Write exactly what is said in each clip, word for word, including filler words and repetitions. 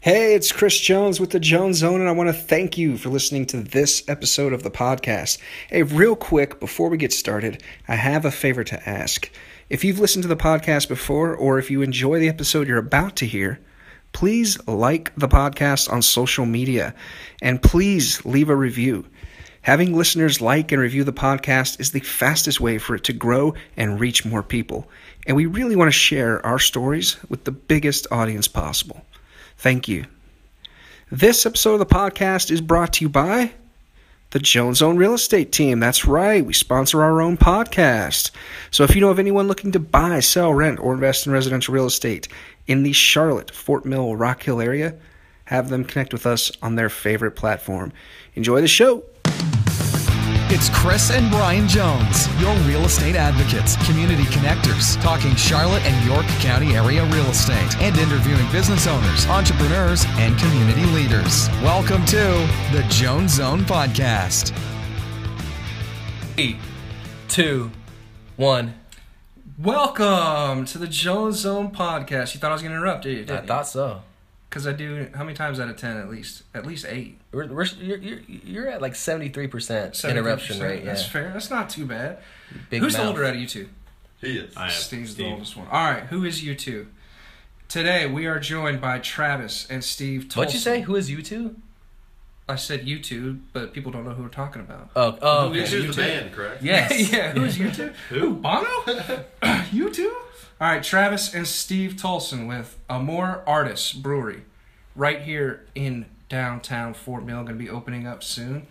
Hey, it's Chris Jones with the Jones Zone, and I want to thank you for listening to this episode of the podcast. Hey, real quick, before we get started, I have a favor to ask. If you've listened to the podcast before, or if you enjoy the episode you're about to hear, please like the podcast on social media, and please leave a review. Having listeners like and review the podcast is the fastest way for it to grow and reach more people, and we really want to share our stories with the biggest audience possible. Thank you. This episode of the podcast is brought to you by the Jones Zone Real Estate Team. That's right, we sponsor our own podcast. So if you know of anyone looking to buy, sell, rent, or invest in residential real estate in the Charlotte, Fort Mill, Rock Hill area, have them connect with us on their favorite platform. Enjoy the show. It's Chris and Brian Jones, your real estate advocates, community connectors, talking Charlotte and York County area real estate, and interviewing business owners, entrepreneurs, and community leaders. Welcome to the Jones Zone Podcast. Three, two, one. Welcome to the Jones Zone Podcast. You thought I was going to interrupt, did you? I thought so. Because I do, how many times out of ten at least? At least eight. We're, we're, you're, you're, you're at like seventy-three percent interruption rate. That's yeah. fair. That's not too bad. Big Who's mouth. the older out of you two? He is. I am. Steve's Steve. the oldest one. All right, who is you two? Today we are joined by Travis and Steve Tolson. What'd you say? Who is you two? I said you two, but people don't know who we're talking about. Oh, oh Who okay. is He you was the two? band, correct? Yes. yeah, who is you two? Who? Bono? You two? All right, Travis and Steve Tolson with Amore Artists Brewery, right here in downtown Fort Mill, going to be opening up soon.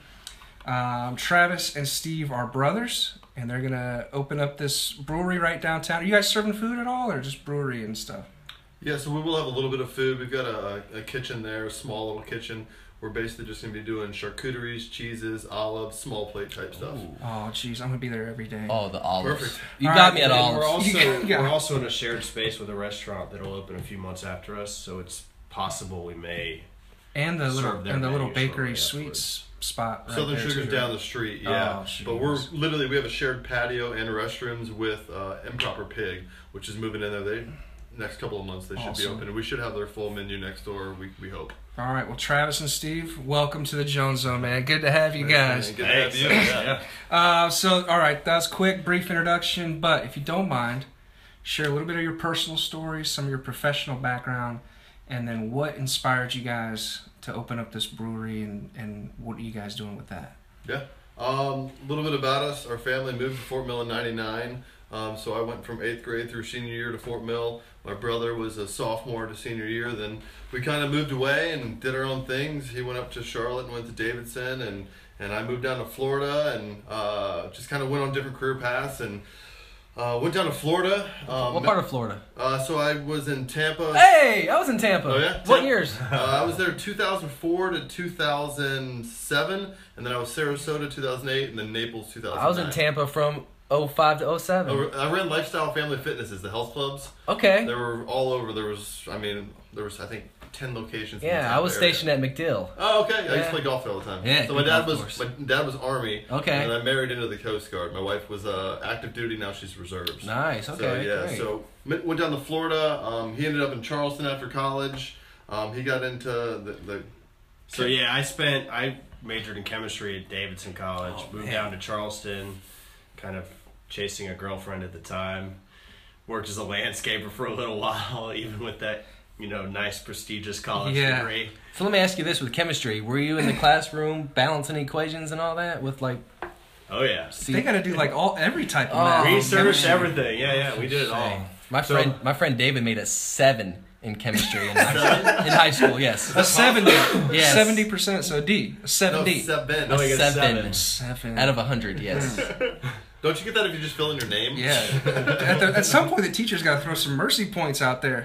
Um, Travis and Steve are brothers, and they're going to open up this brewery right downtown. Are you guys serving food at all, or just brewery and stuff? Yeah, so we will have a little bit of food. We've got a, a kitchen there, a small little kitchen. We're basically just going to be doing charcuteries, cheeses, olives, small plate type stuff. Oh, jeez, I'm going to be there every day. Oh, the olives. Perfect. You All got right, me at and And we're olives. also Yeah. we're also in a shared space with a restaurant that'll open a few months after us, so it's possible we may. And the little Serve their and the little menu bakery shortly sweets spot right Southern there, Sugar's too. down the street, yeah. Oh, but we're jeez. literally, we have a shared patio and restrooms with uh, Improper Pig, which is moving in there. They next couple of months they should be Awesome. open, and we should have their full menu next door. We we hope. All right, well, Travis and Steve, welcome to the Jones Zone, man. Good to have you guys. Good to have you. Yeah. Uh, so, all right, that's quick, brief introduction, but if you don't mind, share a little bit of your personal stories, some of your professional background, and then what inspired you guys to open up this brewery, and, and what are you guys doing with that? Yeah. Um, a little bit about us. Our family moved to Fort Mill in ninety-nine. Um, so I went from eighth grade through senior year to Fort Mill. My brother was a sophomore to senior year. Then we kind of moved away and did our own things. He went up to Charlotte and went to Davidson, and, and I moved down to Florida and uh, just kind of went on different career paths, and uh, went down to Florida. Um, What part of Florida? Uh, so I was in Tampa. Hey, I was in Tampa. Oh, yeah? What Tampa? years? Uh, I was there two thousand four to two thousand seven, and then I was Sarasota two thousand eight, and then Naples two thousand nine. I was in Tampa from oh five to oh seven. Oh, I ran Lifestyle Family Fitnesses, the health clubs. Okay. They were all over. There was, I mean, there was, I think, ten locations. in the Yeah, I Tampa was area. stationed at McDill. Oh, okay. I used Yeah. to play golf there all the time. Yeah, So my good dad golf was, course. my dad was Army. Okay. And I married into the Coast Guard. My wife was uh, active duty. Now she's reserves. Nice. So Okay. yeah, Great. so m- went down to Florida. Um, he ended up in Charleston after college. Um, he got into the, the So yeah, I spent I majored in chemistry at Davidson College. Oh, moved man. down to Charleston, kind of chasing a girlfriend at the time. Worked as a landscaper for a little while, even with that, you know, nice prestigious college Yeah. degree. So let me ask you this: with chemistry, were you in the classroom balancing equations and all that with like? Oh yeah, C- They got to do like all every type of Oh, math. research, Chemistry. everything. Yeah, yeah, we did it all. Dang. My So- friend, my friend David made a seven in chemistry in high, in high school. Yes, A seventy. Yes. seventy percent, so D. A no, seventy. seven. No, he got a seven. seven. Seven. out of a hundred. Yes. Don't you get that if you just fill in your name? Yeah. at, the, at some point, the teacher's got to throw some mercy points out there.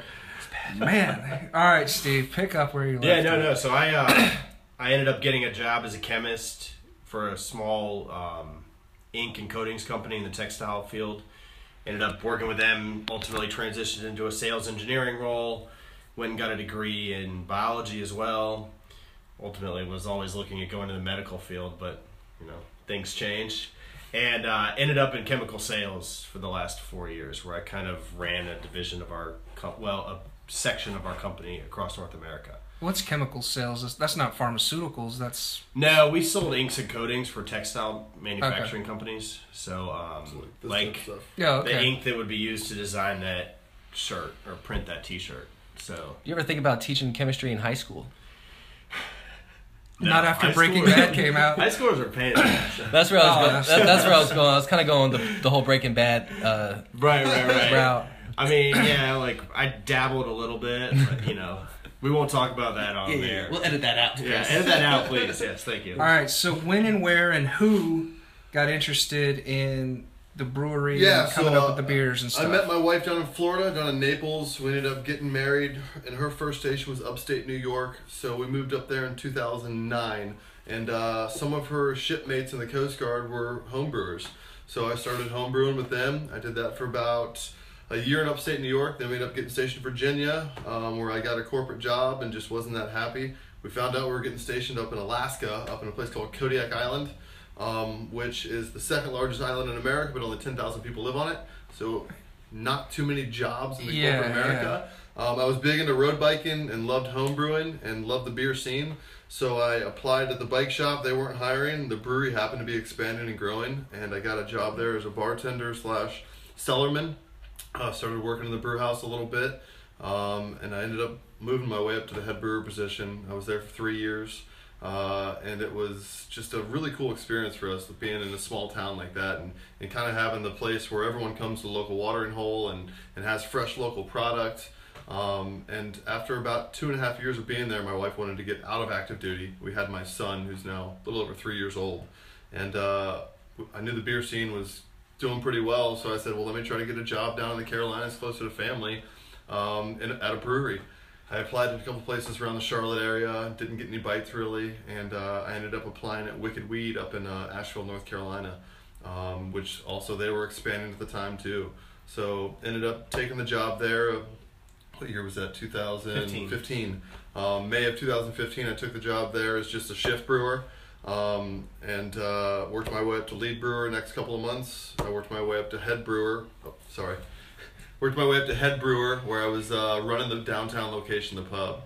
Man. All right, Steve, pick up where you left Yeah, no, off. no. So I, uh, I ended up getting a job as a chemist for a small um, ink and coatings company in the textile field. Ended up working with them. Ultimately transitioned into a sales engineering role. Went and got a degree in biology as well. Ultimately, was always looking at going to the medical field, but you know things change. And uh, ended up in chemical sales for the last four years, where I kind of ran a division of our, co- well, a section of our company across North America. What's chemical sales? That's- That's not pharmaceuticals. That's No, we sold inks and coatings for textile manufacturing companies. So, um, This like type of stuff. yeah. the Okay. ink that would be used to design that shirt or print that T-shirt. So You ever think about teaching chemistry in high school? Not No, after high Breaking schoolers- Bad came out. High schoolers are paying attention. That's where I was Oh, going. that's- That, that's where I was going. I was kind of going the, the whole Breaking Bad uh, Right, right, right. route. I mean, yeah, like I dabbled a little bit, but you know, we won't talk about that on there. We'll edit that out. Yeah, edit that out, please. Yes, thank you. All right. So when and where and who got interested in the brewery Yeah, and coming so, up uh, with the beers and I stuff? met my wife down in Florida, down in Naples. We ended up getting married, and her first station was upstate New York. So we moved up there in two thousand nine, and uh, some of her shipmates in the Coast Guard were homebrewers. So I started homebrewing with them. I did that for about a year in upstate New York. Then we ended up getting stationed in Virginia, um, where I got a corporate job and just wasn't that happy. We found out we were getting stationed up in Alaska, up in a place called Kodiak Island. Um, which is the second largest island in America, but only ten thousand people live on it. So not too many jobs in the Yeah, corporate America. Um, I was big into road biking and loved home brewing and loved the beer scene. So I applied at the bike shop. They weren't hiring. The brewery happened to be expanding and growing, and I got a job there as a bartender slash cellarman. Uh, started working in the brew house a little bit, um, and I ended up moving my way up to the head brewer position. I was there for three years. Uh, and it was just a really cool experience for us, being in a small town like that, and, and kind of having the place where everyone comes to the local watering hole and, and has fresh local product. Um, and after about two and a half years of being there, my wife wanted to get out of active duty. We had my son, who's now a little over three years old, and uh, I knew the beer scene was doing pretty well, so I said, well, let me try to get a job down in the Carolinas closer to family, um, in, at a brewery. I applied to a couple places around the Charlotte area, didn't get any bites really, and uh, I ended up applying at Wicked Weed up in uh, Asheville, North Carolina, um, which also they were expanding at the time too. So ended up taking the job there. What year was that? two thousand fifteen. Um, May of two thousand fifteen, I took the job there as just a shift brewer, um, and uh, worked my way up to lead brewer next couple of months. I worked my way up to head brewer. Oh, sorry. Worked my way up to head brewer, where I was uh, running the downtown location, the pub.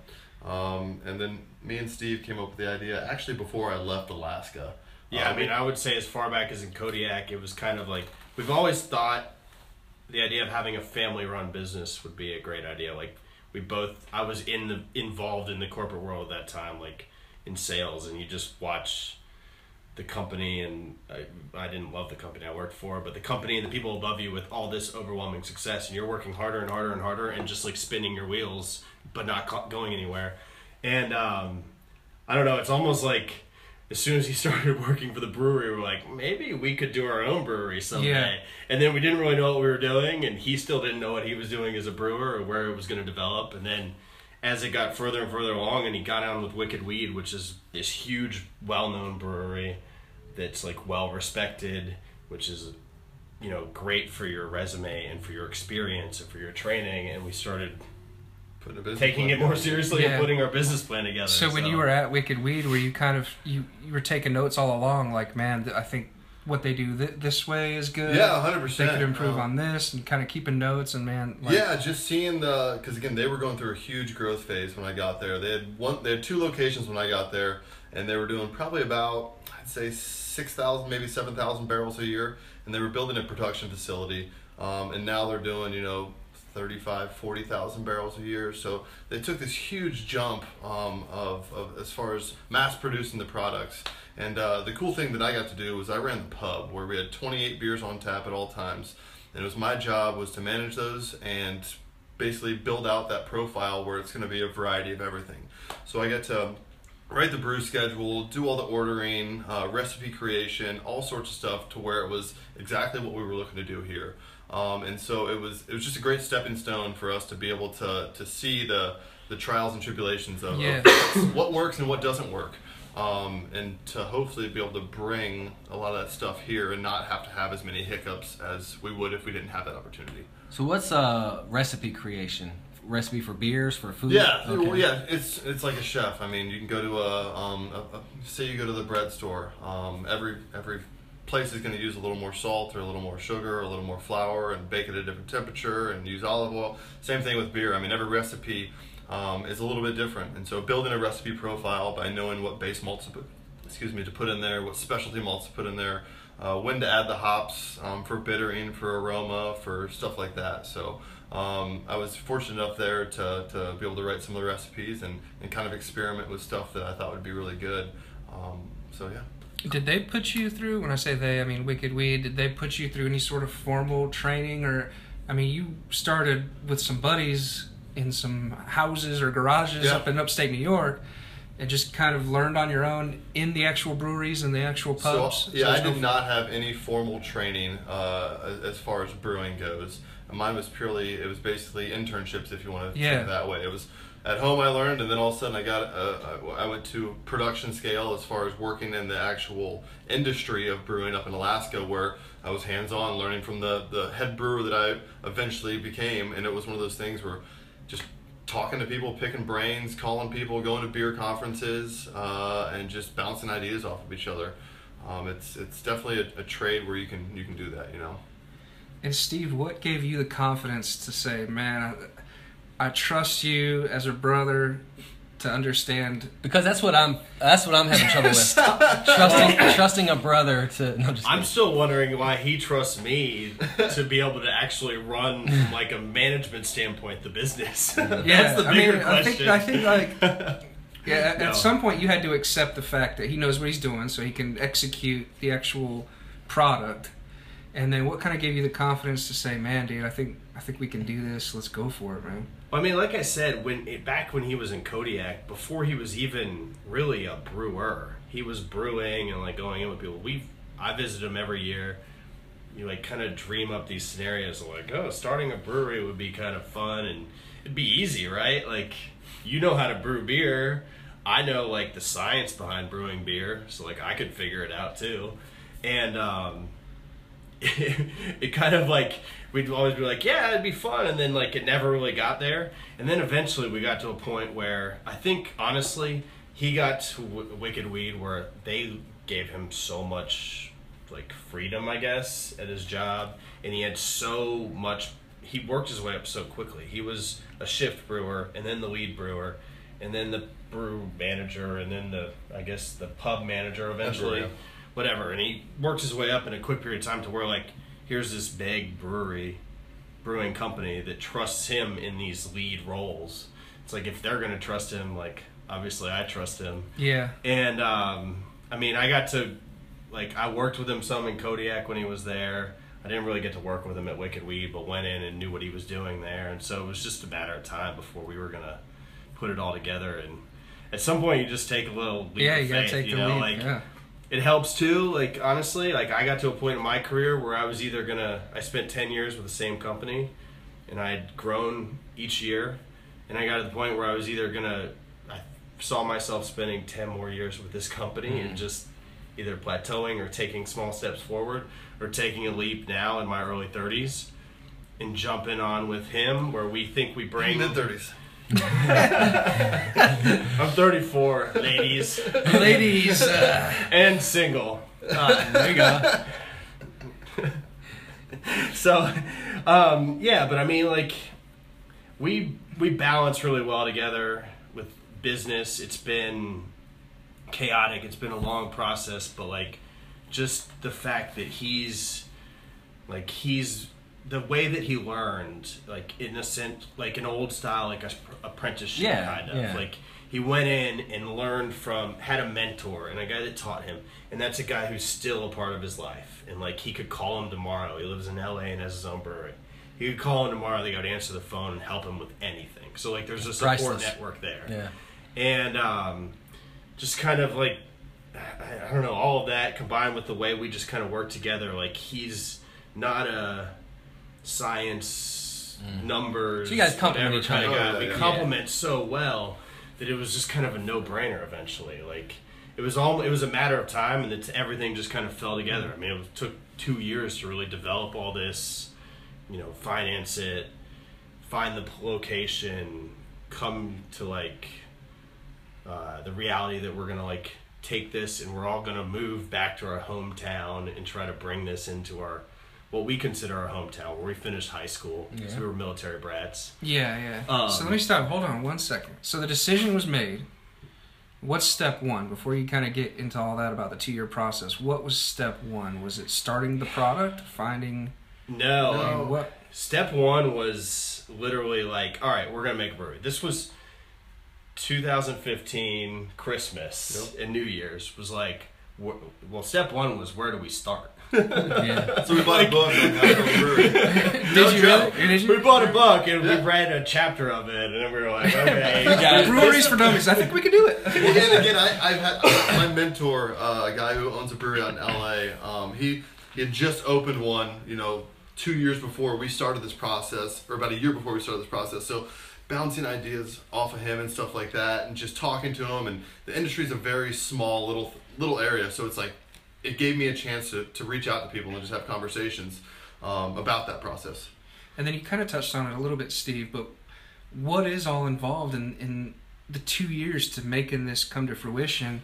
Um, and then me and Steve came up with the idea, actually before I left Alaska. Yeah, Um, I mean, I would say as far back as in Kodiak, it was kind of like, we've always thought the idea of having a family-run business would be a great idea. Like, we both, I was in the involved in the corporate world at that time, like in sales, and you just watch the company, and I, I didn't love the company I worked for, but the company and the people above you with all this overwhelming success, and you're working harder and harder and harder and just like spinning your wheels, but not co- going anywhere. And um, I don't know, it's almost like as soon as he started working for the brewery, we're like, maybe we could do our own brewery someday. Yeah. And then we didn't really know what we were doing, and he still didn't know what he was doing as a brewer or where it was going to develop. And then as it got further and further along, and he got on with Wicked Weed, which is this huge, well-known brewery that's like well-respected, which is, you know, great for your resume and for your experience and for your training. And we started Putting a business taking plan it more together. seriously Yeah. and putting our business plan together. So when you were at Wicked Weed, were you kind of you, you were taking notes all along, like, man, th- I think what they do th- this way is good. Yeah, one hundred They percent. could improve Um, on this, and kind of keeping notes, and man, like, yeah, just seeing the, because again, they were going through a huge growth phase when I got there. They had one, they had two locations when I got there, and they were doing probably about, I'd say six thousand, maybe seven thousand barrels a year, and they were building a production facility, um, and now they're doing, you know, thirty-five, forty thousand barrels a year. So they took this huge jump um, of, of as far as mass producing the products. And uh, the cool thing that I got to do was I ran the pub where we had twenty-eight beers on tap at all times. And it was my job was to manage those and basically build out that profile where it's going to be a variety of everything. So I got to write the brew schedule, do all the ordering, uh, recipe creation, all sorts of stuff to where it was exactly what we were looking to do here. Um, and so it was it was just a great stepping stone for us to be able to to see the the trials and tribulations of, Yeah. of what works and what doesn't work. Um, and to hopefully be able to bring a lot of that stuff here and not have to have as many hiccups as we would if we didn't have that opportunity. So what's uh recipe creation? Recipe for beers, for food? Yeah, Okay. well, yeah, it's it's like a chef. I mean, you can go to a, um, a, a say you go to the bread store. Um, every every place is going to use a little more salt or a little more sugar or a little more flour and bake it at a different temperature and use olive oil. Same thing with beer. I mean, every recipe um, is a little bit different. And so building a recipe profile by knowing what base malts to put, excuse me, to put in there, what specialty malts to put in there, uh, when to add the hops um, for bittering, for aroma, for stuff like that. So um, I was fortunate enough there to, to be able to write some of the recipes and, and kind of experiment with stuff that I thought would be really good. Um, so yeah. Did they put you through, when I say they, I mean Wicked Weed, did they put you through any sort of formal training? Or, I mean, you started with some buddies in some houses or garages yeah. up in upstate New York and just kind of learned on your own in the actual breweries and the actual pubs? So, yeah, so I did no... not have any formal training uh, as far as brewing goes. Mine was purely, it was basically internships, if you want to yeah. think that way. It was at home I learned, and then all of a sudden I got, uh, I went to production scale as far as working in the actual industry of brewing up in Alaska, where I was hands-on learning from the, the head brewer that I eventually became. And it was one of those things where just talking to people, picking brains, calling people, going to beer conferences, uh, and just bouncing ideas off of each other. Um, it's it's definitely a, a trade where you can you can do that, you know. And Steve, what gave you the confidence to say, man, I, I trust you as a brother to understand? Because that's what I'm. That's what I'm having trouble with. trusting, trusting a brother to. No, just I'm kidding. still wondering why he trusts me to be able to actually run, from like a management standpoint, the business. That's Yeah, the I bigger mean, I think question. I think like yeah. At, No. at some point, you had to accept the fact that he knows what he's doing, so he can execute the actual product. And then, what kind of gave you the confidence to say, "Man, dude, I think I think we can do this. Let's go for it, man." I mean, like I said, when it, back when he was in Kodiak, before he was even really a brewer, he was brewing and like going in with people. We, I visit him every year. You like kind of dream up these scenarios of like, oh, starting a brewery would be kind of fun and it'd be easy, right? Like, you know how to brew beer. I know like the science behind brewing beer, so like I could figure it out too. And um, it, it kind of like. We'd always be like, yeah, it'd be fun, and then like it never really got there. And then eventually we got to a point where I think, honestly, he got to w- Wicked Weed where they gave him so much like freedom, I guess, at his job, and he had so much. He worked his way up so quickly. He was a shift brewer, and then the lead brewer, and then the brew manager, and then the I guess the pub manager eventually, Brewer. whatever. And he worked his way up in a quick period of time to where like. Here's this big brewery, brewing company that trusts him in these lead roles. It's like if they're going to trust him, like obviously I trust him. Yeah. And um, I mean, I got to, like, I worked with him some in Kodiak when he was there. I didn't really get to work with him at Wicked Weed, but went in and knew what he was doing there. And so it was just a matter of time before we were going to put it all together. And at some point, you just take a little leap Yeah, of you gotta faith, take you the know, leap. like. Yeah. It helps too, like honestly, like I got to a point in my career where I was either gonna, I spent ten years with the same company and I had grown each year, and I got to the point where I was either gonna, I saw myself spending ten more years with this company mm. and just either plateauing or taking small steps forward or taking a leap now in my early thirties and jumping on with him where we think we bring... mid-thirties. I'm thirty-four, ladies. Ladies. Uh... And single. Uh, there you go. So, um, yeah, but I mean, like, we we balance really well together with business. It's been chaotic. It's been a long process, but, like, just the fact that he's, like, he's... the way that he learned, like in a sense, like an old style, like a apprenticeship yeah, kind of. Yeah. Like he went in and learned from, had a mentor and a guy that taught him, and that's a guy who's still a part of his life. And like he could call him tomorrow. He lives in L A and has his own brewery. He could call him tomorrow. They got to answer the phone and help him with anything. So like there's a support Priceless. network there. Yeah. And um, just kind of like I, I don't know, all of that combined with the way we just kind of work together. Like he's not a science mm. numbers. So you guys complement whatever each kind of other. guy. Oh, we yeah. complement so well that it was just kind of a no-brainer eventually. Like it was all it was a matter of time, and it's, everything just kind of fell together. I mean, it took two years to really develop all this, you know, finance it, find the location, come to like uh, the reality that we're gonna like take this and we're all gonna move back to our hometown and try to bring this into our what we consider our hometown, where we finished high school. Yeah. So we were military brats. Yeah, yeah. Um, so let me stop. Hold on one second. So the decision was made. What's step one before you kind of get into all that about the two-year process? What was step one? Was it starting the product, finding? No. I mean, what? Step one was literally like, all right, we're gonna make a brewery. This was two thousand fifteen Christmas Yep. and New Year's was like, wh- well, step one was where do we start? Yeah. So we bought a book on how to brewery. Did you really? Did you? We bought a book and we read a chapter of it, and then we were like, okay, We got it. Breweries for Dummies. I think we can do it. Well, and again, I, I've had my mentor, uh, a guy who owns a brewery out in L A. Um, he, he had just opened one, you know, two years before we started this process, or about a year before we started this process. So bouncing ideas off of him and stuff like that, and just talking to him. And the industry is a very small little little area, so it's like it gave me a chance to, to reach out to people and just have conversations um, about that process. And then you kind of touched on it a little bit, Steve, but what is all involved in, in the two years to making this come to fruition?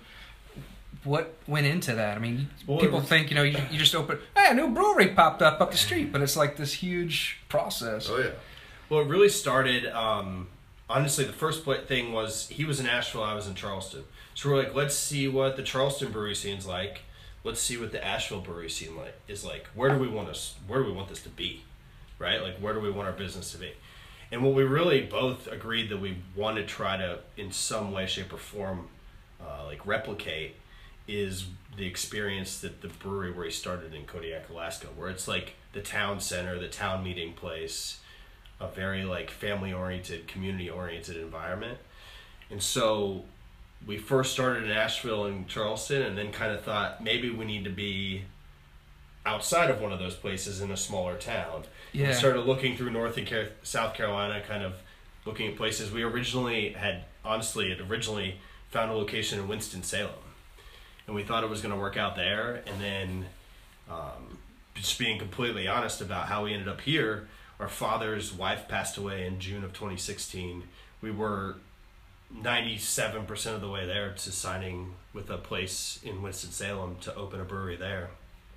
What went into that? I mean, Well, people it was- think, you know, you, you just open, hey, a new brewery popped up up the street, but it's like this huge process. Oh yeah. Well, it really started, um, honestly, the first pla- thing was he was in Asheville, I was in Charleston. So we're like, let's see what the Charleston brewery scene's like. Let's see what the Asheville brewery scene like is like. Where do we want us? Where do we want this to be? Right? Like, where do we want our business to be? And what we really both agreed that we want to try to, in some way, shape, or form, uh, like replicate, is the experience that the brewery where he started in Kodiak, Alaska, where it's like the town center, the town meeting place, a very like family-oriented, community-oriented environment. And so we first started in Asheville and Charleston, and then kind of thought maybe we need to be outside of one of those places in a smaller town. Yeah. We started looking through North and Car- South Carolina, kind of looking at places. We originally had, honestly, had originally found a location in Winston-Salem, and we thought it was going to work out there. And then, um, just being completely honest about how we ended up here, our father's wife passed away in June of twenty sixteen. We were ninety-seven percent of the way there to signing with a place in Winston-Salem to open a brewery there.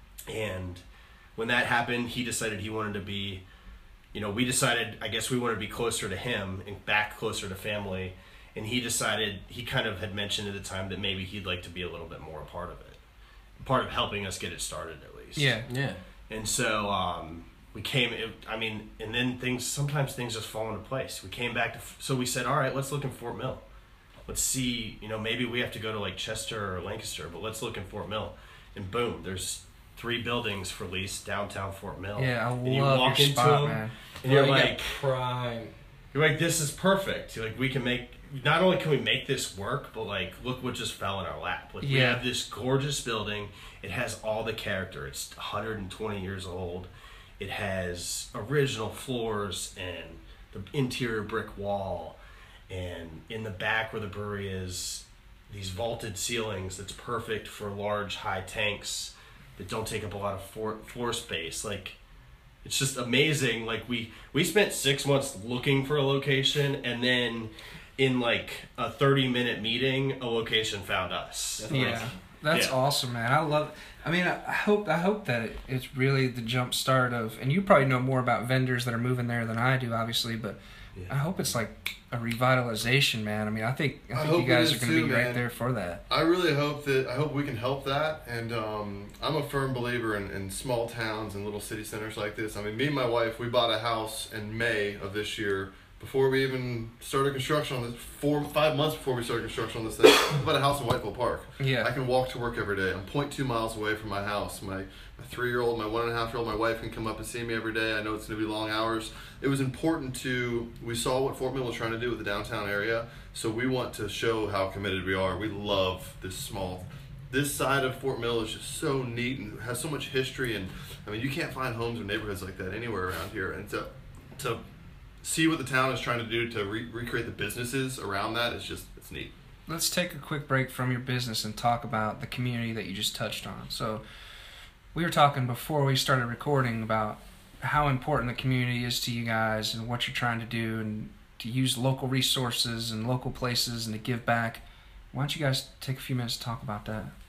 And when that happened, he decided he wanted to be, you know, we decided, I guess we wanted to be closer to him and back closer to family. And he decided, he kind of had mentioned at the time that maybe he'd like to be a little bit more a part of it. Part of helping us get it started, at least. Yeah. Yeah. And so um, we came, it, I mean, and then things, sometimes things just fall into place. We came back to, so we said, all right, let's look in Fort Mill. Let's see, you know, maybe we have to go to like Chester or Lancaster, but let's look in Fort Mill. And boom, there's three buildings for lease downtown Fort Mill. Yeah, I and you love walk your into spot, them, man. and you're Bro, you got like, prime. you're like, this is perfect. You're like, we can make, not only can we make this work, but like, look what just fell in our lap. Like, we Yeah. have this gorgeous building. It has all the character. It's one hundred twenty years old. It has original floors and the interior brick wall. And in the back where the brewery is, these vaulted ceilings that's perfect for large, high tanks that don't take up a lot of floor, floor space. Like, it's just amazing. Like, we, we spent six months looking for a location, and then in like a thirty minute meeting, a location found us. Yeah, that's Yeah. awesome, man. I love. I mean, I I hope I hope that it, it's really the jump start of. And you probably know more about vendors that are moving there than I do, obviously. But Yeah. I hope it's like a revitalization, man. I mean, I think I I think hope you it guys is are going to too, be right man. there for that. I really hope that I hope we can help that, and um, I'm a firm believer in, in small towns and little city centers like this. I mean, me and my wife, we bought a house in May of this year before we even started construction on this. Four five months before we started construction on this thing, we bought a house in Whiteville Park. Yeah. I can walk to work every day. I'm zero point two miles away from my house. My my three year old, my one and a half year old, my wife can come up and see me every day. I know it's going to be long hours. It was important to, we saw what Fort Mill was trying to do with the downtown area, so we want to show how committed we are. We love this small, this side of Fort Mill is just so neat and has so much history, and I mean, you can't find homes or neighborhoods like that anywhere around here. And to, to see what the town is trying to do to re- recreate the businesses around that is just, it's neat. Let's take a quick break from your business and talk about the community that you just touched on. So, we were talking before we started recording about how important the community is to you guys and what you're trying to do and to use local resources and local places and to give back. Why don't you guys take a few minutes to talk about that?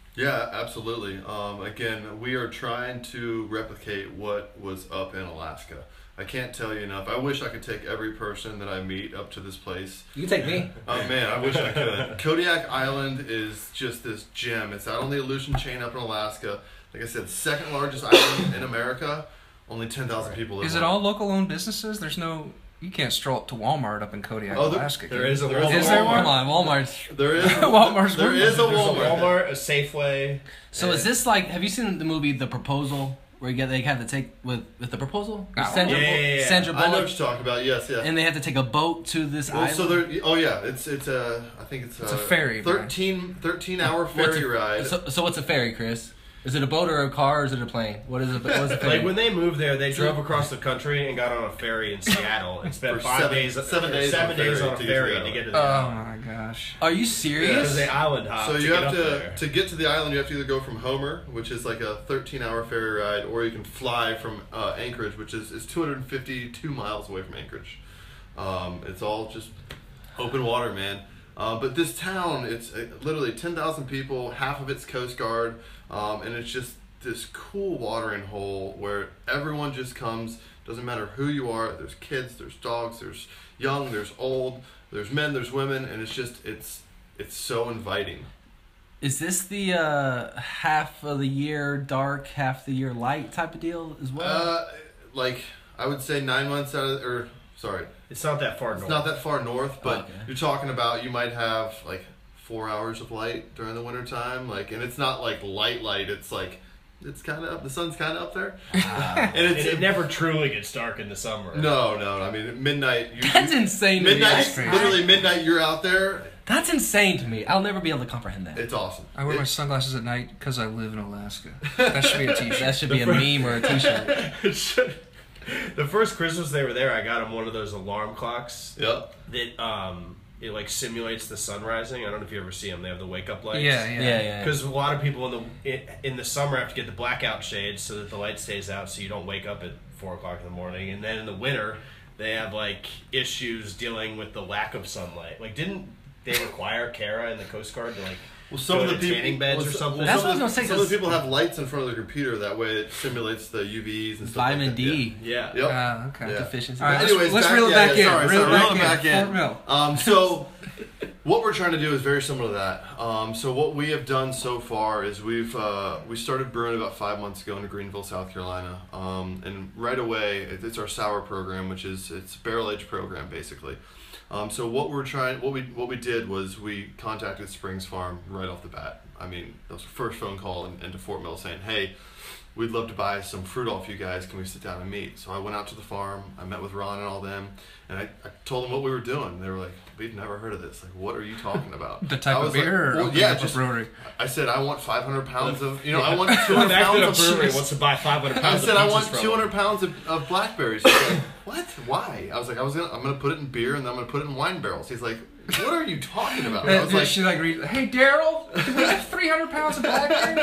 Yeah, absolutely. Um, again, we are trying to replicate what was up in Alaska. I can't tell you enough. I wish I could take every person that I meet up to this place. You can take me. Oh man, I wish I could. Kodiak Island is just this gem. It's out on the Aleutian chain up in Alaska. Like I said, second largest island in America. Only ten thousand people live Is on it all local owned businesses? There's no. You can't stroll up to Walmart up in Kodiak, Oh, there- Alaska. There can is a you? There is a Walmart. Is there one? Come on, Walmart's. There is Walmart's there one. is a There's a Walmart. Walmart, a Safeway. So is this like? Have you seen the movie The Proposal, where you get they have to take with with the proposal? With Oh. Sandra, Yeah, Bull- yeah, yeah. Sandra I know Bullock, what you're talking about. Yes, yes. and they have to take a boat to this Well, island. so there. Oh yeah, it's it's a. I think it's, It's a ferry, Brian. thirteen, thirteen hour What's ferry a- ride. So, so what's a ferry, Chris? Is it a boat or a car or is it a plane? What is it? What is a ferry? Like when they moved there, they drove across the country and got on a ferry in Seattle and spent For five seven- days, seven days seven on a days ferry on a to get to ferry the to get island. to the Oh island. my gosh. Are you Because serious? they island hop. So to you get have up to there. to get to the island. You have to either go from Homer, which is like a thirteen hour ferry ride, or you can fly from uh, Anchorage, which is, is two hundred fifty-two miles away from Anchorage. Um, it's all just open water, man. Uh, but this town, it's uh, literally ten thousand people. Half of it's Coast Guard, um, and it's just this cool watering hole where everyone just comes. Doesn't matter who you are. There's kids, there's dogs, there's young, there's old, there's men, there's women, and it's just it's it's so inviting. Is this the uh, half of the year dark, half the year light type of deal as well? Uh, like I would say nine months out of, or sorry, It's not that far it's north. not that far north, but Okay. you're talking about you might have like four hours of light during the winter time, like, and it's not like light light. It's like it's kind of up. The sun's kind of up there, and And it's it never truly gets dark in the summer. no, no. I mean at midnight. You, That's you, insane to me. midnight, That's crazy. literally midnight. You're out there. That's insane to me. I'll never be able to comprehend that. It's awesome. I wear my It- sunglasses at night because I live in Alaska. That should be a t-shirt. That should be a meme or a t-shirt. It should- the first Christmas they were there, I got them one of those alarm clocks Yep. that um it like simulates the sun rising. I don't know if you ever see them. They have the wake up lights. Yeah, Yeah, yeah. yeah. Because a lot of people in the in, in the summer have to get the blackout shades so that the light stays out, so you don't wake up at four o'clock in the morning. And then in the winter, they have like issues dealing with the lack of sunlight. Like, didn't they require Kara and the Coast Guard to like Well, some go of the to people, tanning beds well, or so- something? well, That's some what I of was the- gonna say, Some of the 'cause- people have lights in front of their computer. That way, it simulates the U Vs and stuff. Vitamin like that. D yeah. Yeah. Yep. Ah, okay. Yeah. Deficiency. All right, let's, Anyways, let's back- reel it yeah, back yeah, in. sorry, reel sorry, it back reel it in. back in. Fort Mill. Um, so, what we're trying to do is very similar to that. Um, so, what we have done so far is we've uh, we started brewing about five months ago in Greenville, South Carolina, um, and right away it, it's our sour program, which is it's a barrel aged program basically. Um, so what we're trying, what we what we did was we contacted Springs Farm right off the bat. I mean, that was the first phone call in, into Fort Mill saying, "Hey, we'd love to buy some fruit off you guys. Can we sit down and meet?" So I went out to the farm. I met with Ron and all them, and I, I told them what we were doing. They were like, "We've never heard of this. Like, what are you talking about?" The type I of was like, beer or well, opening yeah, up a just brewery? I said I want five hundred pounds of, you know, I want two The hundred fact that a pounds of. brewery wants to buy five hundred I pounds said of I peaches want from two hundred them. pounds of, of blackberries. He's like, "What? Why?" I was like, "I was gonna, I'm gonna put it in beer and then I'm gonna put it in wine barrels." He's like, "What are you talking about?" I was like, she like read, "Hey Daryl, do we have three hundred pounds of blackberry?"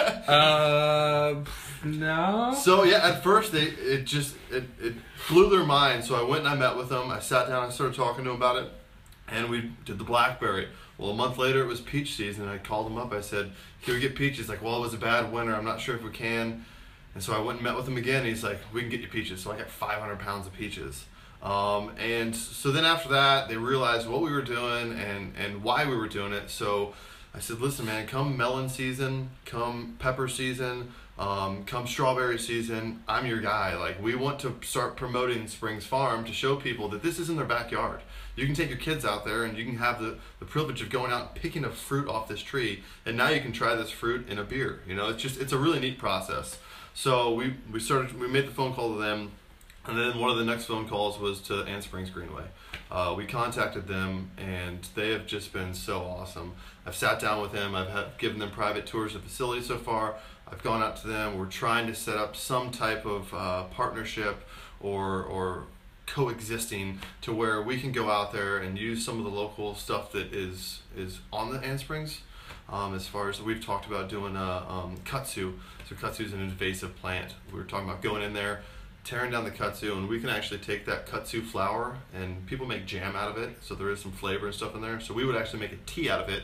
uh, no. So yeah, at first they it just it, it blew their mind. So I went and I met with them. I sat down and started talking to them about it, and we did the blackberry. Well, a month later it was peach season. I called them up. I said, "Can we get peaches?" Like, "Well, it was a bad winter. I'm not sure if we can." And so I went and met with him again. And he's like, "We can get you peaches." So I got five hundred pounds of peaches. Um, and so then after that, they realized what we were doing and and why we were doing it. So I said, "Listen, man, come melon season, come pepper season, um, come strawberry season, I'm your guy. Like, we want to start promoting Springs Farm to show people that this is in their backyard. You can take your kids out there and you can have the, the privilege of going out and picking a fruit off this tree, and now you can try this fruit in a beer. You know, it's just, it's a really neat process." So we, we started, we made the phone call to them, and then one of the next phone calls was to Ann Springs Greenway. Uh, we contacted them, and they have just been so awesome. I've sat down with them. I've had, given them private tours of the facility so far. I've gone out to them. We're trying to set up some type of uh, partnership or or coexisting to where we can go out there and use some of the local stuff that is is on the Ann Springs. Um, as far as we've talked about doing a um, kudzu. So kudzu is an invasive plant. We were talking about going in there, tearing down the kudzu, and we can actually take that kudzu flower, and people make jam out of it, so there is some flavor and stuff in there. So we would actually make a tea out of it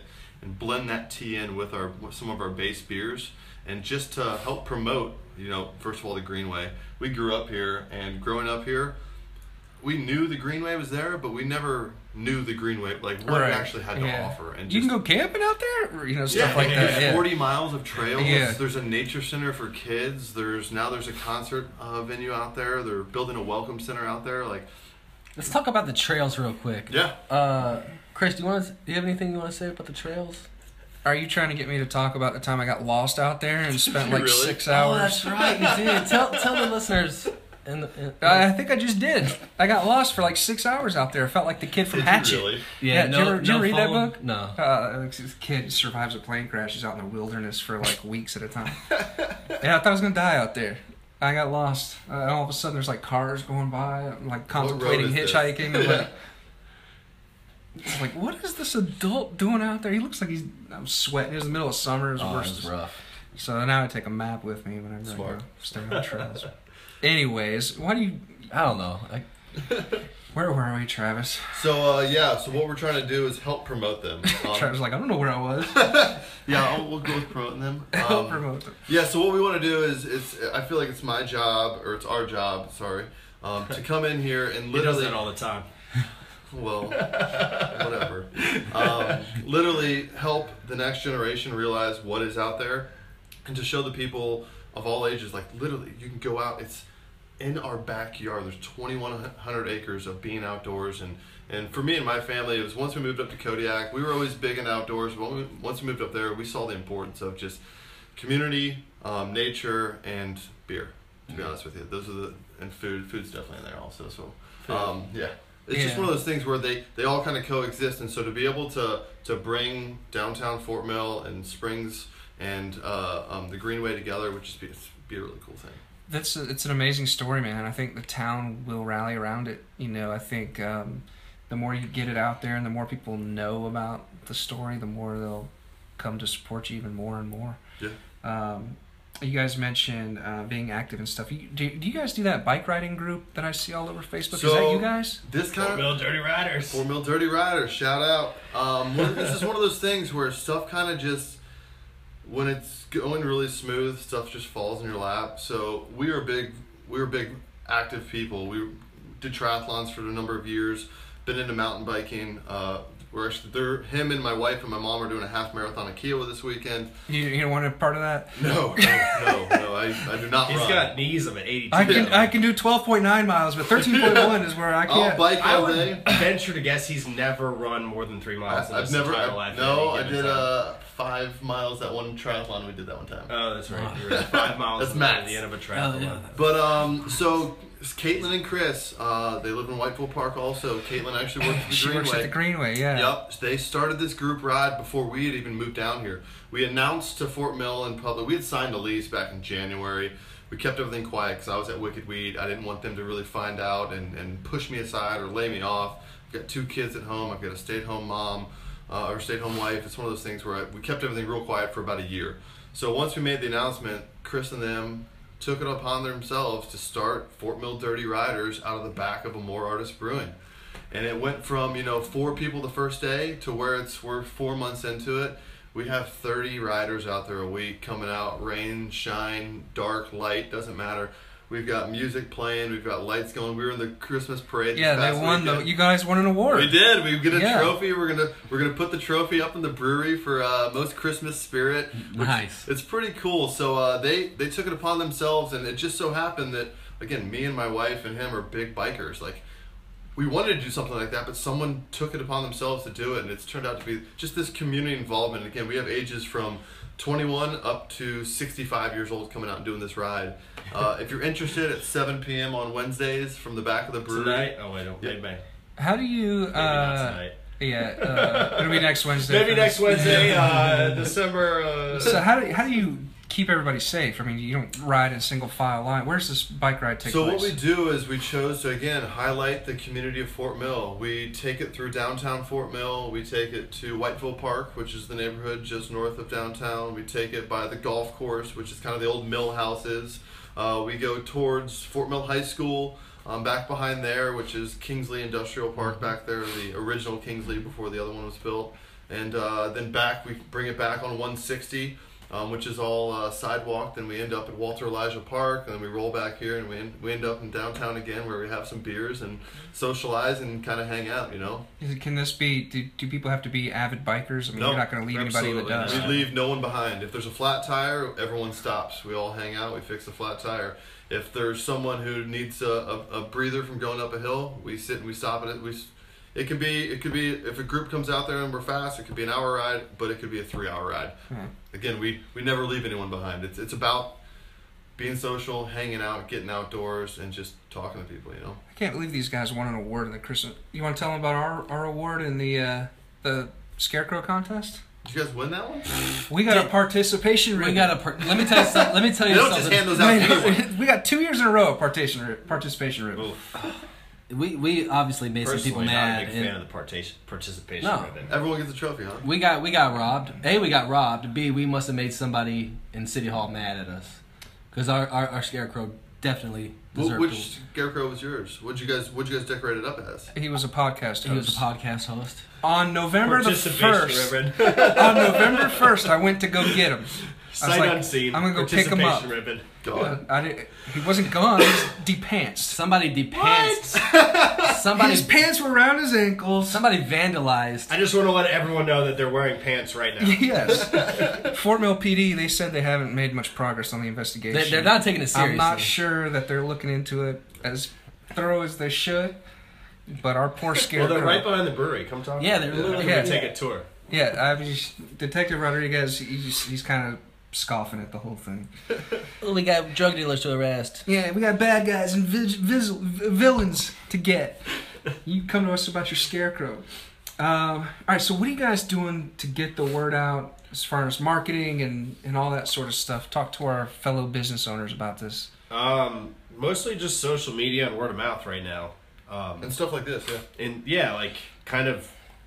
and blend that tea in with our with some of our base beers, and just to help promote, you know, first of all, the Greenway. We grew up here, and growing up here, we knew the Greenway was there, but we never knew the Greenway, like what Right. it actually had to Yeah. offer. And You just, can go camping out there, or, you know, stuff yeah, like that. there's Yeah. forty miles of trails. Yeah. There's a nature center for kids. There's now there's a concert uh, venue out there. They're building a welcome center out there. Like, Let's talk about the trails real quick. yeah, Uh, Chris, do you want to, do you have anything you want to say about the trails? Are you trying to get me to talk about the time I got lost out there and spent like Really? six Oh, hours? that's right, you did. Tell tell the listeners. In the, in, I I think I just did. I got lost for like six hours out there. I felt like the kid from Did you Hatchet. really? Yeah, did you ever- did you ever read that phone? book? No. Uh, this kid survives a plane crash. He's out in the wilderness for like weeks at a time. Yeah, I thought I was gonna die out there. I got lost. Uh, and all of a sudden, there's like cars going by. I'm like contemplating road is this? hitchhiking. And like, it's like, what is this adult doing out there? He looks like he's. I'm sweating. It was the middle of summer. It was Oh, it worse. was rough. So now I take a map with me whenever Smart. I go stay on the trails. Anyways, why do you? I don't know. I, Where were we, Travis? So uh, yeah, so what we're trying to do is help promote them. Um, Travis was like, I don't know where I was. yeah, I'll, we'll go with promoting them. Help Um, promote them. Yeah, so what we want to do is, it's. I feel like it's my job, or it's our job, sorry, um, to come in here and He does literally, that all the time. well, whatever, um, literally help the next generation realize what is out there, and to show the people of all ages, like literally, you can go out. It's in our backyard. There's twenty-one hundred acres of being outdoors, and. And for me and my family, it was once we moved up to Kodiak, we were always big in outdoors. But when we, once we moved up there, we saw the importance of just community, um, nature, and beer. To be honest with you, those are the and food. Food's definitely in there also. So, um, yeah, it's just Yeah. one of those things where they, they all kind of coexist. And so to be able to to bring downtown Fort Mill and Springs and uh, um, the Greenway together would just be be a really cool thing. That's a, it's an amazing story, man. I think the town will rally around it. You know, I think um, the more you get it out there and the more people know about the story, the more they'll come to support you even more and more. Yeah. Um, you guys mentioned uh, being active and stuff. You, do, do you guys do that bike riding group that I see all over Facebook? Is that So- you guys? This kind Fort of Mill Dirty Riders. Four Mill Dirty Riders, shout out. Um, one- this is one of those things where stuff kind of just, when it's going really smooth, stuff just falls in your lap. So we are big, we were big active people. We did triathlons for a number of years, been into mountain biking. Uh, we're actually, they're, him and my wife and my mom are doing a half marathon in Kiowa this weekend. You, you don't want a part of that? No, no, no, no, I, I do not He's run. got knees of an eighty-two. I can Yeah. I can do twelve point nine miles, but thirteen point one is where I I'll can't. bike I all would day. venture to guess he's never run more than three miles. in I've his never, entire I, life at no, any I given did time. uh, five miles that one triathlon we did that one time. Oh, that's right. You were at five miles That's at max. the end of a Oh, triathlon. yeah. But um, so Caitlin and Chris, uh, they live in Whiteville Park also. Caitlin actually works at the She Greenway. works at the Greenway, yeah. Yep, they started this group ride before we had even moved down here. We announced to Fort Mill in public. We had signed a lease back in January. We kept everything quiet because I was at Wicked Weed. I didn't want them to really find out and, and push me aside or lay me off. I've got two kids at home. I've got a stay-at-home mom uh, or stay-at-home wife. It's one of those things where I, we kept everything real quiet for about a year. So once we made the announcement, Chris and them took it upon themselves to start Fort Mill Dirty Riders out of the back of Amore Artist Brewing. And it went from, you know, four people the first day to where it's we're four months into it. We have thirty riders out there a week coming out, rain, shine, dark, light, doesn't matter. We've got music playing, we've got lights going. We were in the Christmas parade. this Yeah, they past won the. weekend. You guys won an award. We did. We get a Yeah. trophy. We're gonna we're gonna put the trophy up in the brewery for uh, most Christmas spirit. which- Nice. It's pretty cool. So uh, they they took it upon themselves, and it just so happened that again, me and my wife and him are big bikers. Like we wanted to do something like that, but someone took it upon themselves to do it, and it's turned out to be just this community involvement. Again, we have ages from twenty-one up to sixty-five years old coming out and doing this ride. Uh, if you're interested, at seven p.m. on Wednesdays from the back of the brewery. Tonight? Oh, wait, no, Yeah. maybe, maybe How do you? not Uh, tonight. yeah, uh, it'll be next Wednesday. Maybe for next this. Wednesday, uh, December. Uh, So how do how do you keep everybody safe? I mean, you don't ride in single file line. Where's this bike ride take So place? what we do is we chose to again highlight the community of Fort Mill. We take it through downtown Fort Mill. We take it to Whiteville Park, which is the neighborhood just north of downtown. We take it by the golf course, which is kind of the old mill houses. Uh, we go towards Fort Mill High School, um, back behind there, which is Kingsley Industrial Park back there, the original Kingsley before the other one was built. and uh, then back we bring it back on one sixty. Um, which is all uh, sidewalk. Then we end up at Walter Elijah Park, and then we roll back here, and we end, we end up in downtown again, where we have some beers and socialize and kind of hang out. You know. Can this be? Do, do people have to be avid bikers? I mean, No, you're not going to leave anybody in the absolutely dust. We not. leave no one behind. If there's a flat tire, everyone stops. We all hang out. We fix the flat tire. If there's someone who needs a, a, a breather from going up a hill, we sit and we stop at it. We. It can be, it could be, if a group comes out there and we're fast, it could be an hour ride, but it could be a three hour ride. Hmm. Again, we, we never leave anyone behind. It's it's about being social, hanging out, getting outdoors, and just talking to people, you know? I can't believe these guys won an award in the Christmas. You want to tell them about our, our award in the uh, the Scarecrow contest? Did you guys win that one? We got Did- a participation ribbon. We got a. Per- let me tell you something. Let me tell They you don't something. just hand those out to anyone. we got two years in a row of participation participation ribbon. Oof. We we obviously made some people Personally, not a mad. big and fan of the participation participation No. ribbon. Everyone gets a trophy, huh? we got we got robbed. A, we got robbed. B, we must have made somebody in City Hall mad at us, because our, our our scarecrow definitely Wh- deserved. Which scarecrow was yours? What'd you guys What'd you guys decorate it up as? He was a podcast host. to, he was a podcast host. On November the Participation first. ribbon. On November first, I went to go get him. I was Sight like, unseen. I'm gonna go pick him Participation up. ribbon. God. I didn't, he wasn't gone. He was depantsed. Somebody depants. Somebody His pants were around his ankles. somebody vandalized. I just want to let everyone know that they're wearing pants right now. Yes. Fort Mill P D, they said they haven't made much progress on the investigation. They, they're not taking it seriously. I'm not sure that they're looking into it as thorough as they should, but our poor Well, scarecrow. they're right behind the brewery. Come talk. Yeah, they're We're literally. Yeah. gonna take a tour. Yeah, I mean, Detective Rodriguez, he's, he's kind of scoffing at the whole thing. We got drug dealers to arrest. Yeah, we got bad guys and vis- vis- villains to get. You come to us about your scarecrow. Um, all right, so what are you guys doing to get the word out as far as marketing and, and all that sort of stuff? Talk to our fellow business owners about this. Um, mostly just social media and word of mouth right now. Um, And stuff like this, yeah. and yeah, like kind of,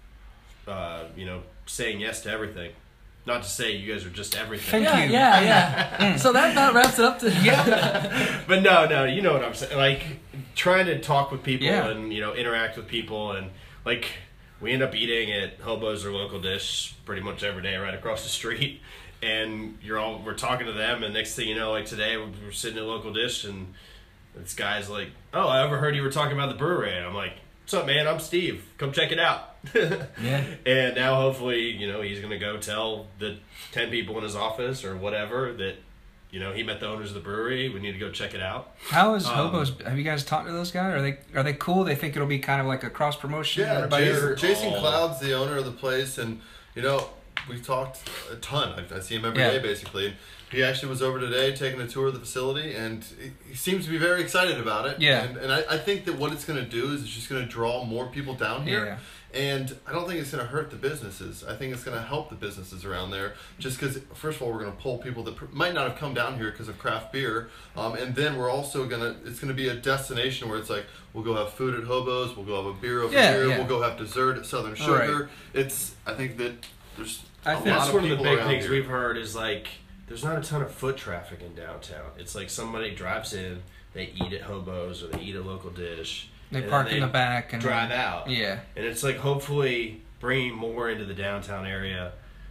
uh, you know, saying yes to everything. Not to say you guys are just everything. Thank Yeah, you. yeah, yeah. So that about wraps it up to Yeah. But no, no, you know what I'm saying. Like trying to talk with people Yeah. and you know interact with people and like we end up eating at Hobo's or Local Dish pretty much every day right across the street, and you're all we're talking to them, and next thing you know, like today we we're sitting at Local Dish and this guy's like, "Oh, I overheard you were talking about the brewery," and I'm like, "What's up, man? I'm Steve. Come check it out." Yeah. And now hopefully, you know, he's gonna go tell the ten people in his office or whatever that, you know, he met the owners of the brewery. We need to go check it out. How is Um, Hobos? Have you guys talked to those guys? Are they are they cool? They think it'll be kind of like a cross promotion. Yeah, Everybody- Jason, Jason all- Cloud's the owner of the place, and you know we talked a ton. I, I see him every day Yeah. basically. He actually was over today taking a tour of the facility, and he, he seems to be very excited about it. Yeah. and, and I, I think that what it's going to do is it's just going to draw more people down here. Yeah. And I don't think it's going to hurt the businesses. I think it's going to help the businesses around there. Just because, first of all, we're going to pull people that pr- might not have come down here because of craft beer, um, and then we're also going to. It's going to be a destination where it's like we'll go have food at Hobo's, we'll go have a beer over Yeah, here, yeah. we'll go have dessert at Southern Sugar. It's. I think that there's I a think lot That's of one of the people big around things here. we've heard is like there's not a ton of foot traffic in downtown. It's like somebody drives in, they eat at Hobo's or they eat a Local Dish. They and park then in they the back and drive out. Yeah. And it's like hopefully bringing more into the downtown area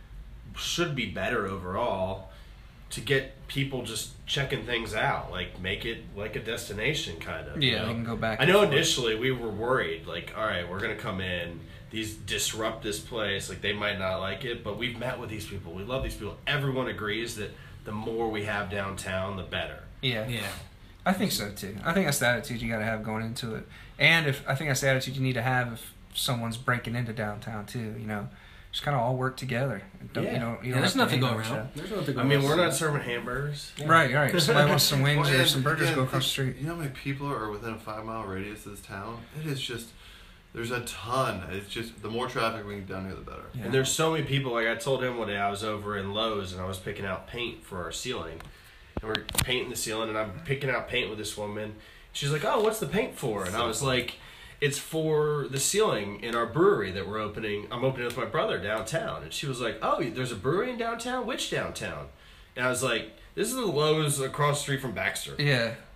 should be better overall to get people just checking things out. Like make it like a destination kind of. you Yeah, know? they can go back I and know forth. initially we were worried, like, all right, we're gonna come in, these disrupt this place, like they might not like it, but we've met with these people. We love these people. Everyone agrees that the more we have downtown, the better. Yeah. Yeah. I think so too. I think that's the attitude you got to have going into it, and if I think that's the attitude you need to have if someone's breaking into downtown too. You know, just kind of all work together. Don't, Yeah. You know, you Yeah, don't there's have to nothing hang going on around. each There's nothing I going mean, on. we're not serving hamburgers. other. Right, right. If somebody wants some wings Well, or and some burgers, again, go across the street. You know how many people are within a five mile radius of this town? It is just. There's a ton. It's just the more traffic we can get down here, the better. Yeah. And there's so many people, like I told him one day I was over in Lowe's and I was picking out paint for our ceiling. And we're painting the ceiling and I'm picking out paint with this woman. She's like, "Oh, what's the paint for?" And I was like, "It's for the ceiling in our brewery that we're opening. I'm opening with my brother downtown." And she was like, "Oh, there's a brewery in downtown? Which downtown?" And I was like, "This is the Lowe's across the street from Baxter." Yeah.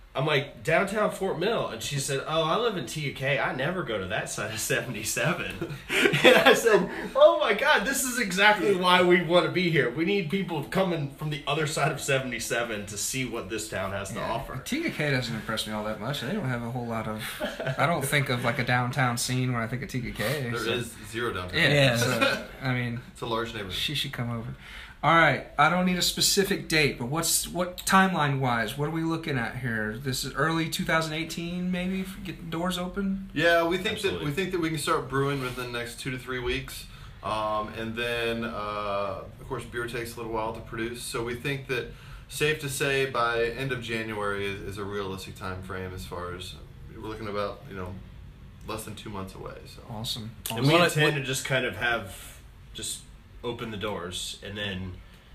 I'm like, downtown Fort Mill. And she said, oh, I live in T U K. I never go to that side of seventy-seven. And I said, oh my God, this is exactly why we want to be here. We need people coming from the other side of seventy-seven to see what this town has to Yeah. offer. T K K doesn't impress me all that much. They don't have a whole lot of. I don't think of like a downtown scene when I think of T K K. There so- is zero downtown. Yeah. Yeah. So, I mean, It's a large neighborhood. she should come over. All right. I don't need a specific date, but what's what timeline wise? What are we looking at here? This is early two thousand eighteen, maybe. Get the doors open. Yeah, we think Absolutely. that we think that we can start brewing within the next two to three weeks, um, and then uh, of course beer takes a little while to produce. So we think that safe to say by end of January is, is a realistic time frame as far as we're looking about you know less than two months away. So Awesome. And awesome. we Wanna- intend to just kind of have, just open the doors and then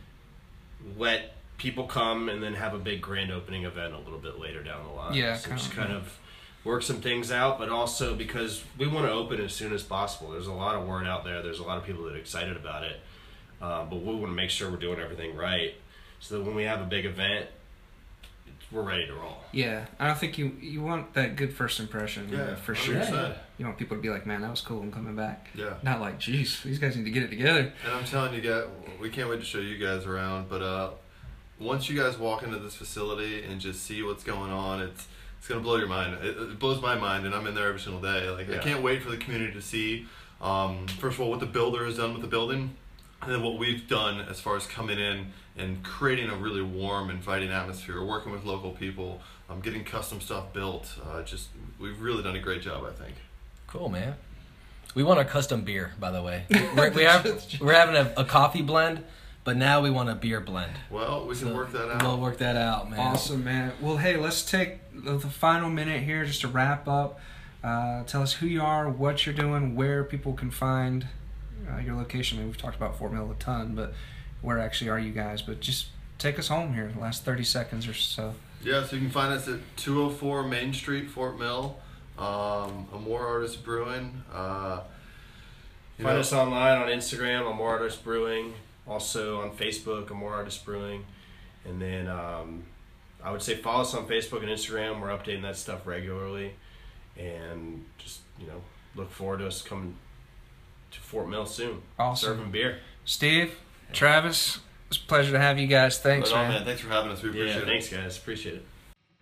let people come and then have a big grand opening event a little bit later down the line. Yeah, so kinda, just yeah. kind of work some things out, but also because we want to open as soon as possible. There's a lot of word out there. There's a lot of people that are excited about it, uh, but we want to make sure we're doing everything right so that when we have a big event, we're ready to roll. Yeah, I don't think you you want that good first impression. yeah, uh, for one sure. hundred percent. You want people to be like, man, that was cool. I'm coming back. Yeah. Not like, geez, these guys need to get it together. And I'm telling you guys, we can't wait to show you guys around. But uh, once you guys walk into this facility and just see what's going on, it's it's gonna blow your mind. It, it blows my mind, and I'm in there every single day. Like I Yeah. can't wait for the community to see, um, first of all, what the builder has done with the building, and then what we've done as far as coming in and creating a really warm, inviting atmosphere, working with local people, um, getting custom stuff built. Uh, just we've really done a great job, I think. Cool, man. We want our custom beer, by the way. We're, we have, we're having a, a coffee blend, but now we want a beer blend. Well, we can So work that out. We'll work that out, man. Awesome, man. Well, hey, let's take the the final minute here just to wrap up. Uh, tell us who you are, what you're doing, where people can find uh, your location. I mean, we've talked about Fort Mill a ton, but where actually are you guys? But just take us home here, the last thirty seconds or so. Yeah, so you can find us at two oh four Main Street, Fort Mill. Um, Amore Artist Brewing. Uh, you Find know, us online on Instagram, Amore Artist Brewing. Also on Facebook, Amore Artist Brewing. And then um, I would say follow us on Facebook and Instagram. We're updating that stuff regularly. And just, you know, look forward to us coming to Fort Mill soon. Awesome. Serving beer. Steve, Travis, it's a pleasure to have you guys. Thanks, Right on, man. man. Thanks for having us. We appreciate Yeah, it. thanks guys. Appreciate it.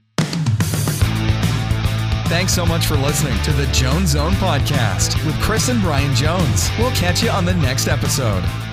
Thanks so much for listening to the Jones Zone Podcast with Chris and Brian Jones. We'll catch you on the next episode.